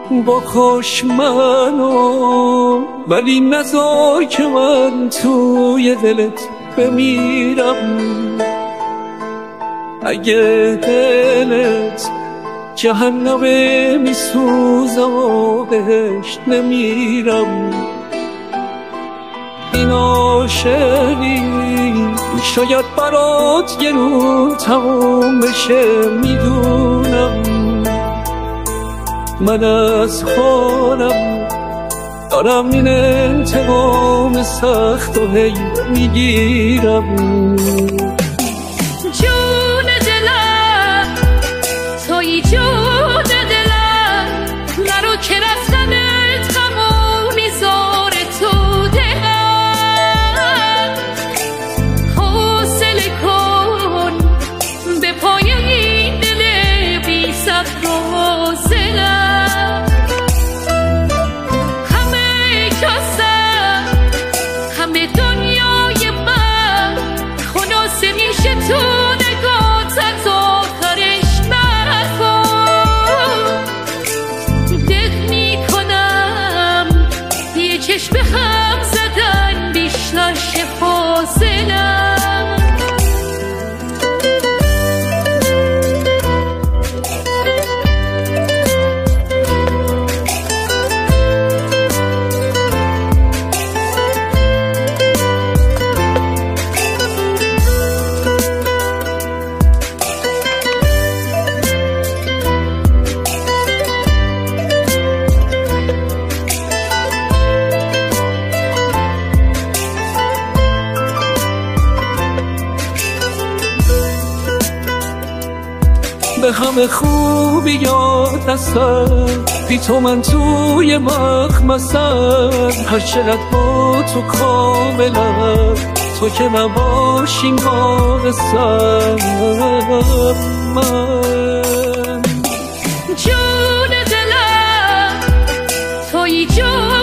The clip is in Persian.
بکش منو، ولی نذار که من توی دلت بمیرم. اگه دلت جهنمه میسوزم و بهش نمیرم. این عاشقی شاید برات گرون تموم بشه، میدونم. من از خودم دارم این انتقام سخت و هی میگیرم. جون دلم توی جون دلم، نرو که رفتنت غمو میذاره تو دلم. حوصله کن به پای این دل بی صبر و حوصله‌ام. همه کسم همه دنیای من خلاصه میشه تو نگاتت آخرش نکن. دق میکنم یه چشم هم زدن بیشتر شه فاصله‌ام. به همه خوبی یاد هستم، بی تو من توی مخمسم. هر چقدر با تو کاملم، تو که نباشی ناقصم. من جون دلم توی جون